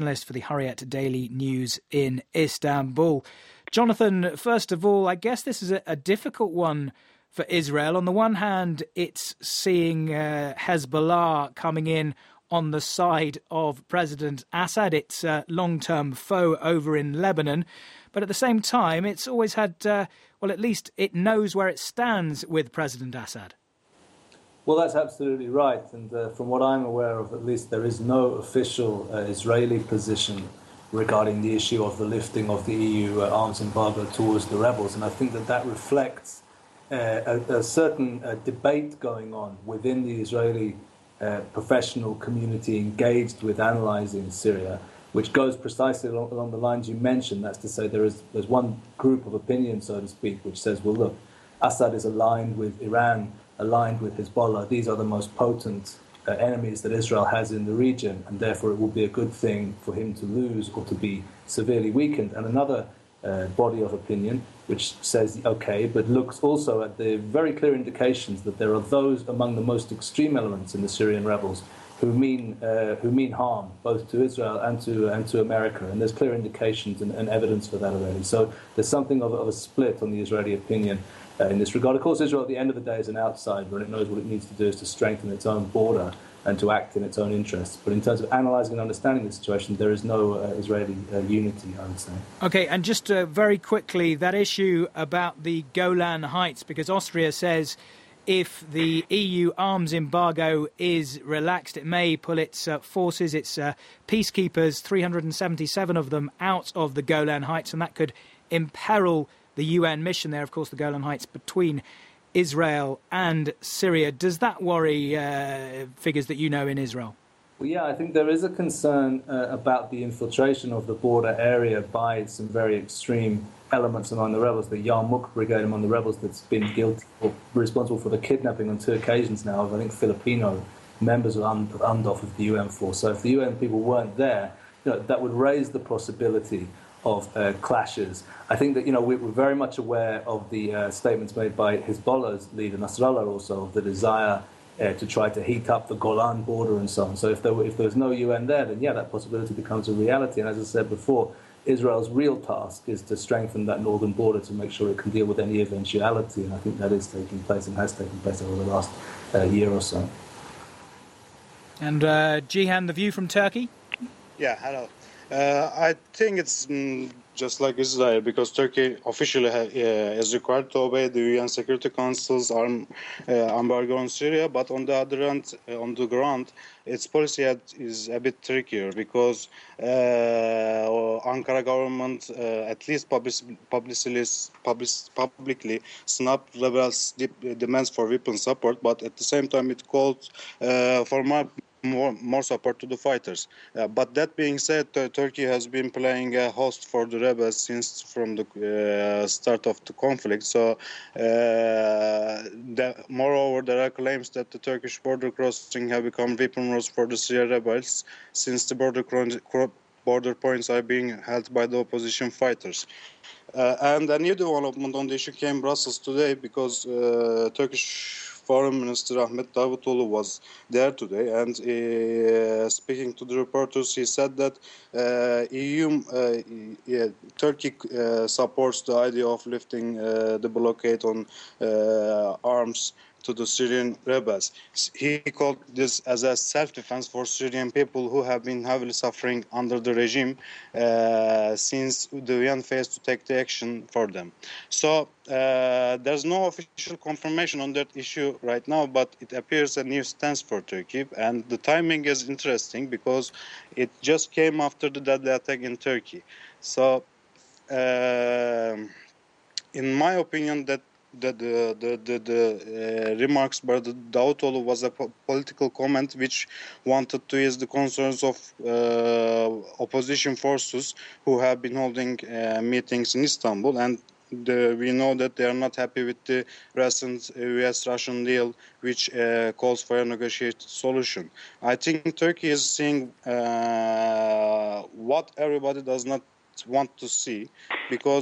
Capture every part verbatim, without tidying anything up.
journalist for the Hurriyet Daily News in Istanbul. Jonathan, first of all, I guess this is a, a difficult one for Israel. On the one hand, it's seeing uh, Hezbollah coming in on the side of President Assad, its uh, long-term foe over in Lebanon. But at the same time, it's always had, uh, well, at least it knows where it stands with President Assad. Well, that's absolutely right. And uh, from what I'm aware of, at least, there is no official uh, Israeli position regarding the issue of the lifting of the E U uh, arms embargo towards the rebels. And I think that that reflects uh, a, a certain uh, debate going on within the Israeli uh, professional community engaged with analyzing Syria, which goes precisely along, along the lines you mentioned. That's to say there is there's one group of opinion, so to speak, which says, well, look, Assad is aligned with Iran, aligned with Hezbollah. These are the most potent uh, enemies that Israel has in the region, and therefore it will be a good thing for him to lose or to be severely weakened. And another uh, body of opinion which says, okay, but looks also at the very clear indications that there are those among the most extreme elements in the Syrian rebels who mean uh, who mean harm both to Israel and to and to America, and there's clear indications and, and evidence for that already. So there's something of, of a split on the Israeli opinion uh, in this regard. Of course, Israel at the end of the day is an outsider, and it knows what it needs to do is to strengthen its own border and to act in its own interests. But in terms of analysing and understanding the situation, there is no uh, Israeli uh, unity, I would say. OK, and just uh, very quickly, that issue about the Golan Heights, because Austria says if the E U arms embargo is relaxed, it may pull its uh, forces, its uh, peacekeepers, three hundred seventy-seven of them, out of the Golan Heights, and that could imperil the U N mission there, of course, the Golan Heights between Israel and Syria. Does that worry uh, figures that you know in Israel? Well, yeah, I think there is a concern uh, about the infiltration of the border area by some very extreme elements among the rebels, the Yarmouk Brigade among the rebels that's been guilty or responsible for the kidnapping on two occasions now of, I think, Filipino members of UNDOF, of the U N force. So if the U N people weren't there, you know, that would raise the possibility of uh, clashes. I think that, you know, we're very much aware of the uh, statements made by Hezbollah's leader, Nasrallah, also, of the desire uh, to try to heat up the Golan border and so on. So if there, were, if there was no U N there, then, yeah, that possibility becomes a reality. And as I said before, Israel's real task is to strengthen that northern border to make sure it can deal with any eventuality. And I think that is taking place and has taken place over the last uh, year or so. And uh, Cihan, the view from Turkey? Yeah, hello. Uh, I think it's mm, just like Israel, because Turkey officially ha- uh, is required to obey the U N Security Council's arm uh, embargo on Syria, but on the other hand, uh, on the ground, its policy is a bit trickier because uh, Ankara government uh, at least public, publicly, public, publicly snapped rebels' demands for weapon support, but at the same time it called uh, for more More, more support to the fighters. Uh, but that being said, uh, Turkey has been playing a host for the rebels since from the uh, start of the conflict. So, uh, the, moreover, there are claims that the Turkish border crossing have become weapon roads for the Syria rebels since the border, border points are being held by the opposition fighters. Uh, and a new development on the issue came in Brussels today because uh, Turkish Foreign Minister Ahmet Davutoğlu was there today, and uh, speaking to the reporters, he said that uh, E U, uh, yeah, Turkey uh, supports the idea of lifting uh, the blockade on uh, arms to the Syrian rebels. He called this as a self-defense for Syrian people who have been heavily suffering under the regime uh, since the U N failed to take the action for them. So uh, there's no official confirmation on that issue right now, but it appears a new stance for Turkey. And the timing is interesting because it just came after the deadly attack in Turkey. So uh, in my opinion, that The the the the, the uh, remarks by the Davutoğlu was a po- political comment which wanted to ease the concerns of uh, opposition forces who have been holding uh, meetings in Istanbul, and the, we know that they are not happy with the recent U S-Russian deal, which uh, calls for a negotiated solution. I think Turkey is seeing uh, what everybody does not want to see, because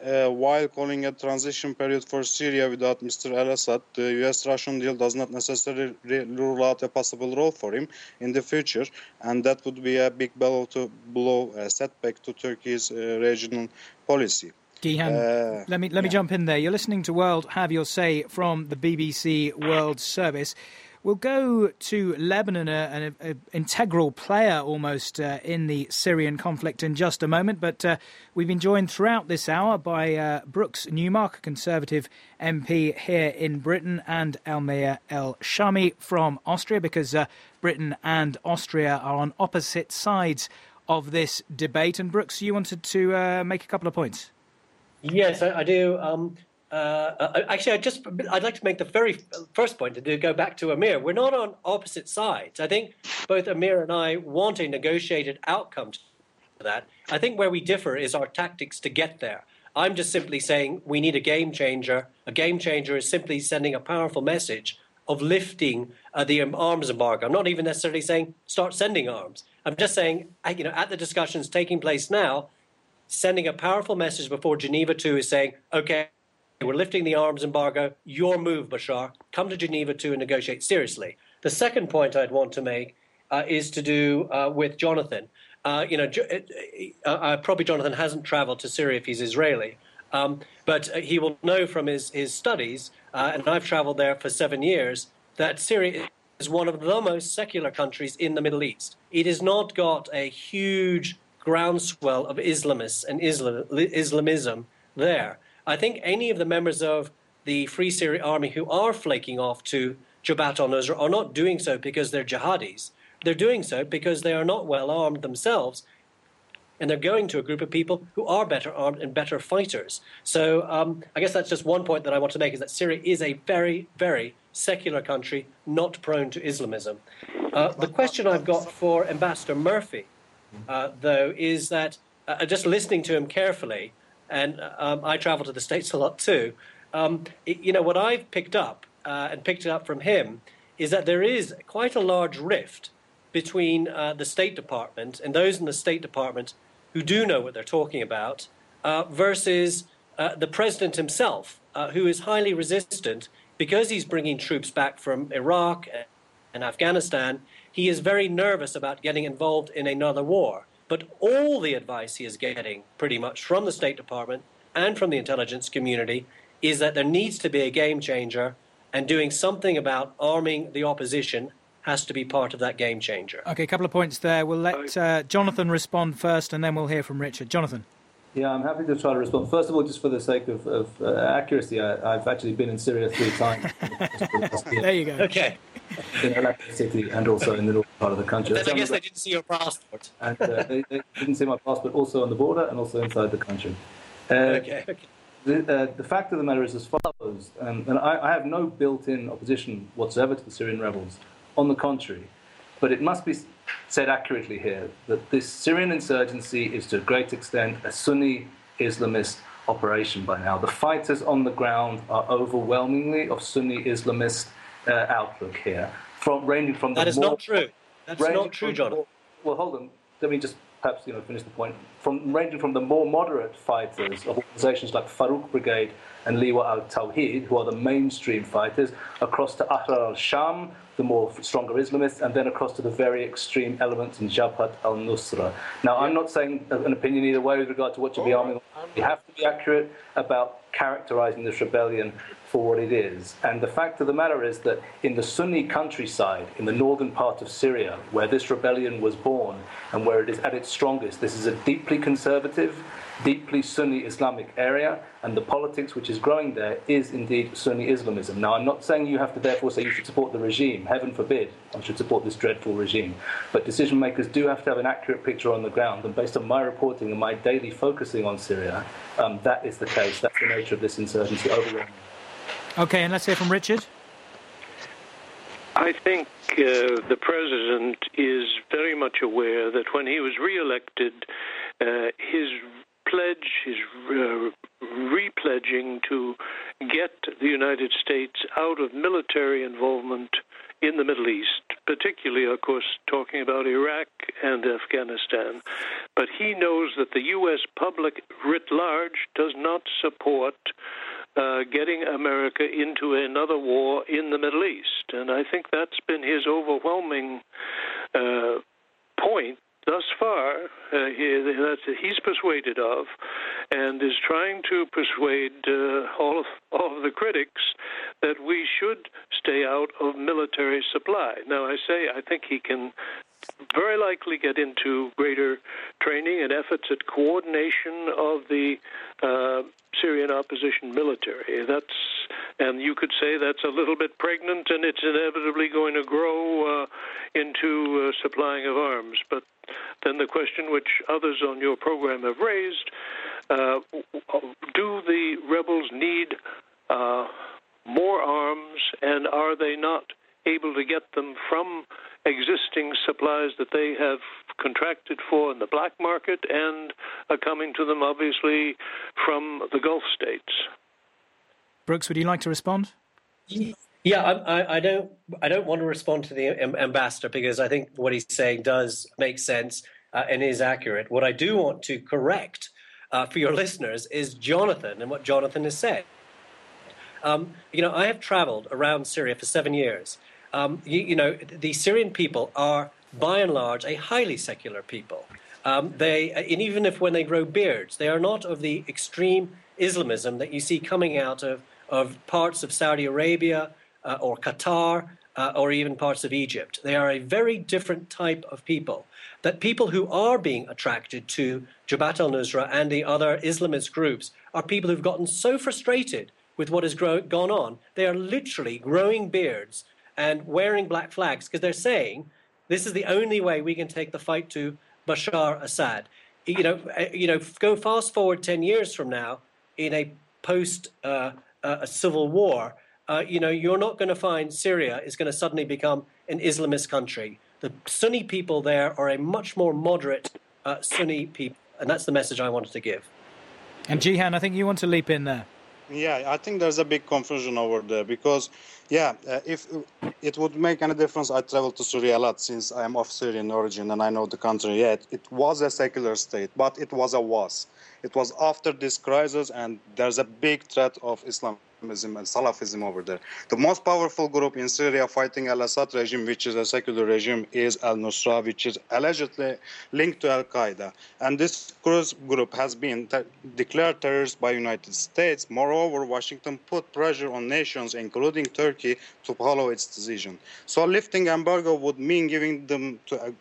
Uh, while calling a transition period for Syria without Mister al-Assad, the U S-Russian deal does not necessarily rule out a possible role for him in the future, and that would be a big blow to blow a setback to Turkey's uh, regional policy. Gihan, uh, let me let yeah. me jump in there. You're listening to World Have Your Say from the B B C World Service. We'll go to Lebanon, an integral player almost uh, in the Syrian conflict in just a moment. But uh, we've been joined throughout this hour by uh, Brooks Newmark, a Conservative M P here in Britain, and Almir El-Shami from Austria, because uh, Britain and Austria are on opposite sides of this debate. And Brooks, you wanted to uh, make a couple of points. Yes, I, I do. Um, uh, actually, I just I'd like to make the very first point to go back to Amir. We're not on opposite sides. I think both Amir and I want a negotiated outcome to that. I think where we differ is our tactics to get there. I'm just simply saying we need a game changer. A game changer is simply sending a powerful message of lifting uh, the arms embargo. I'm not even necessarily saying start sending arms. I'm just saying, you know, at the discussions taking place now, sending a powerful message before Geneva two is saying, okay, we're lifting the arms embargo, your move, Bashar, come to Geneva two and negotiate seriously. The second point I'd want to make uh, is to do uh, with Jonathan. Uh, you know, uh, uh, probably Jonathan hasn't traveled to Syria if he's Israeli, um, but he will know from his, his studies, uh, and I've traveled there for seven years, that Syria is one of the most secular countries in the Middle East. It has not got a huge groundswell of Islamists and Islam, Islamism there. I think any of the members of the Free Syria Army who are flaking off to Jabhat al-Nusra are not doing so because they're jihadis. They're doing so because they are not well armed themselves, and they're going to a group of people who are better armed and better fighters. So um, I guess that's just one point that I want to make, is that Syria is a very, very secular country, not prone to Islamism. Uh, the question I've got for Ambassador Murphy, uh, though, is that uh, just listening to him carefully, and um, I travel to the States a lot too, um, it, you know, what I've picked up, uh, and picked it up from him, is that there is quite a large rift between uh, the State Department and those in the State Department who do know what they're talking about, uh, versus uh, the president himself, uh, who is highly resistant because he's bringing troops back from Iraq and Afghanistan. He is very nervous about getting involved in another war. But all the advice he is getting, pretty much from the State Department and from the intelligence community, is that there needs to be a game changer, and doing something about arming the opposition has to be part of that game changer. OK, a couple of points there. We'll let uh, Jonathan respond first, and then we'll hear from Richard. Jonathan. Yeah, I'm happy to try to respond. First of all, just for the sake of, of uh, accuracy, I, I've actually been in Syria three times. There you go. OK. In Aleppo City and also in the north part of the country. Then I guess they didn't see your passport. And uh, they, they didn't see my passport also on the border and also inside the country. Uh, okay, okay. The, uh, the fact of the matter is as follows, um, and I, I have no built-in opposition whatsoever to the Syrian rebels. On the contrary, but it must be said accurately here that this Syrian insurgency is to a great extent a Sunni Islamist operation by now. The fighters on the ground are overwhelmingly of Sunni Islamist uh, outlook here, from ranging from the that is more, not true. That's not true, John. Well, well, hold on. Let me just perhaps you know finish the point. From ranging from the more moderate fighters of organisations like Farouk Brigade and Liwa al-Tawhid, who are the mainstream fighters, across to Ahrar al-Sham, the more stronger Islamists, and then across to the very extreme elements in Jabhat al-Nusra. Now, I'm not saying an opinion either way with regard to what should be arming. We have to be accurate about characterising this rebellion for what it is. And the fact of the matter is that in the Sunni countryside, in the northern part of Syria, where this rebellion was born and where it is at its strongest, this is a deeply conservative, deeply Sunni Islamic area, and the politics which is growing there is indeed Sunni Islamism. Now, I'm not saying you have to therefore say you should support the regime. Heaven forbid I should support this dreadful regime. But decision makers do have to have an accurate picture on the ground, and based on my reporting and my daily focusing on Syria, um, that is the case. That's the nature of this insurgency, overwhelmingly. OK, and let's hear from Richard. I think uh, the president is very much aware that when he was re-elected, uh, his pledge, his uh, re-pledging to get the United States out of military involvement in the Middle East, particularly, of course, talking about Iraq and Afghanistan. But he knows that the U S public writ large does not support uh, getting America into another war in the Middle East. And I think that's been his overwhelming uh, point thus far, uh, he, that he's persuaded of, and is trying to persuade uh, all, of, all of the critics that we should stay out of military supply. Now, I say I think he can very likely get into greater training and efforts at coordination of the uh, Syrian opposition military. That's, and you could say that's a little bit pregnant, and it's inevitably going to grow uh, into uh, supplying of arms. But then the question which others on your program have raised, uh, do the rebels need uh, more arms, and are they not able to get them from existing supplies that they have contracted for in the black market and are coming to them, obviously, from the Gulf states? Brooks, would you like to respond? Yeah, I, I don't. I don't want to respond to the ambassador because I think what he's saying does make sense uh, and is accurate. What I do want to correct uh, for your listeners is Jonathan and what Jonathan has said. Um, you know, I have traveled around Syria for seven years. Um, you, you know, the Syrian people are, by and large, a highly secular people. Um, they, and even if when they grow beards, they are not of the extreme Islamism that you see coming out of, of parts of Saudi Arabia uh, or Qatar uh, or even parts of Egypt. They are a very different type of people. That people who are being attracted to Jabhat al-Nusra and the other Islamist groups are people who've gotten so frustrated with what has grow, gone on. They are literally growing beards and wearing black flags because they're saying this is the only way we can take the fight to Bashar Assad. You know, you know, go fast forward ten years from now in a post uh, uh, a civil war. Uh, you know, you're not going to find Syria is going to suddenly become an Islamist country. The Sunni people there are a much more moderate uh, Sunni people, and that's the message I wanted to give. And Jihan, I think you want to leap in there. Yeah, I think there's a big confusion over there because, yeah, uh, if it would make any difference, I travel to Syria a lot since I'm of Syrian origin and I know the country. Yeah, it, it was a secular state, but it was a was. It was after this crisis, and there's a big threat of Islamism and Salafism over there. The most powerful group in Syria fighting al-Assad regime, which is a secular regime, is al-Nusra, which is allegedly linked to al-Qaeda. And this group has been te- declared terrorist by United States. Moreover, Washington put pressure on nations, including Turkey, to follow its decision. So lifting embargo would mean giving them to a,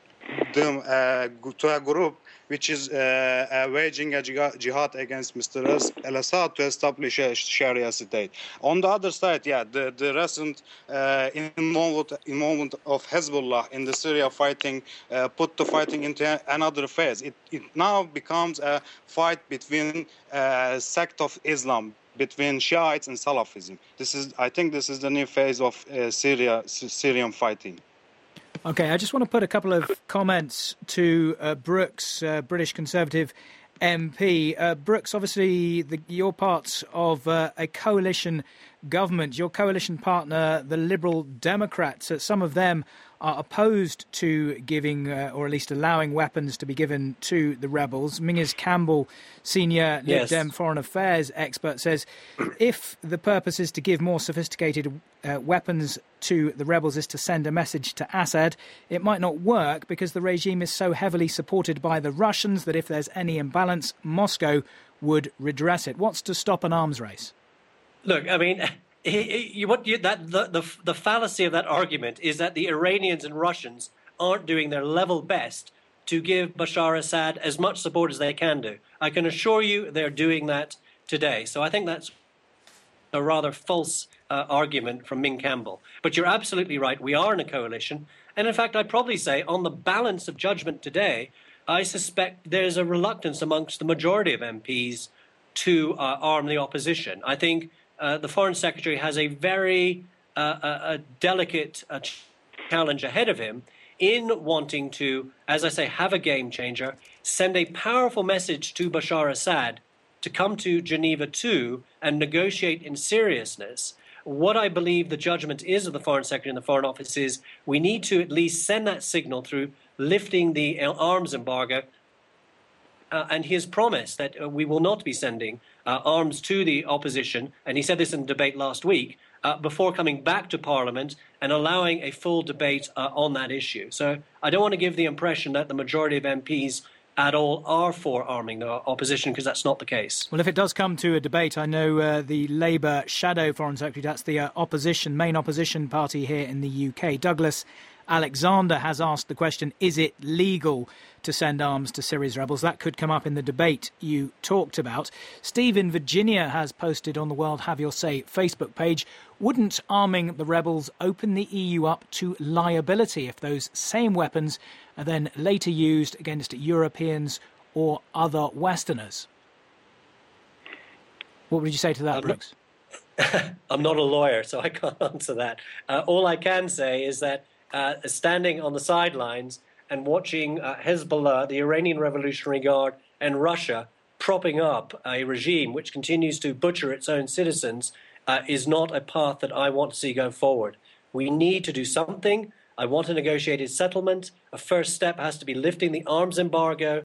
them, uh, to a group which is uh, uh, waging a jihad against Mister al-Assad to establish a Sharia state. On the other side, yeah, the, the recent uh, involvement, involvement of Hezbollah in the Syria fighting uh, put the fighting into another phase. It, it now becomes a fight between a sect of Islam, between Shiites and Salafism. This is, I think, this is the new phase of uh, Syria, Syrian fighting. Okay, I just want to put a couple of comments to uh, Brooks, uh, British Conservative M P. Uh, Brooks, obviously, the, you're part of uh, a coalition government. Your coalition partner, the Liberal Democrats, uh, some of them are opposed to giving, uh, or at least allowing weapons to be given to the rebels. Mingus Campbell, senior Lib yes. Dem foreign affairs expert, says if the purpose is to give more sophisticated uh, weapons to the rebels is to send a message to Assad, it might not work because the regime is so heavily supported by the Russians that if there's any imbalance, Moscow would redress it. What's to stop an arms race? Look, I mean, he, he, what you, that the, the the fallacy of that argument is that the Iranians and Russians aren't doing their level best to give Bashar Assad as much support as they can do. I can assure you they're doing that today. So I think that's a rather false uh, argument from Ming Campbell. But you're absolutely right. We are in a coalition. And in fact, I'd probably say on the balance of judgment today, I suspect there's a reluctance amongst the majority of M Ps to uh, arm the opposition. I think uh, the Foreign Secretary has a very uh, a, a delicate uh, challenge ahead of him in wanting to, as I say, have a game changer, send a powerful message to Bashar Assad to come to Geneva too and negotiate in seriousness. What I believe the judgment is of the Foreign Secretary and the Foreign Office is we need to at least send that signal through lifting the arms embargo uh, and his promise that uh, we will not be sending uh, arms to the opposition, and he said this in the debate last week, uh, before coming back to Parliament and allowing a full debate uh, on that issue. So I don't want to give the impression that the majority of M Ps at all are for arming the opposition, because that's not the case. Well, if it does come to a debate, I know uh, the Labour shadow Foreign Secretary, that's the uh, opposition, main opposition party here in the U K, Douglas Alexander, has asked the question, is it legal to send arms to Syria's rebels? That could come up in the debate you talked about. Steve in Virginia has posted on the World Have Your Say Facebook page, wouldn't arming the rebels open the E U up to liability if those same weapons are then later used against Europeans or other Westerners? What would you say to that, I'm Brooks? Not, I'm not a lawyer, so I can't answer that. Uh, all I can say is that uh, standing on the sidelines and watching uh, Hezbollah, the Iranian Revolutionary Guard, and Russia propping up a regime which continues to butcher its own citizens uh, is not a path that I want to see go forward. We need to do something. I want a negotiated settlement. A first step has to be lifting the arms embargo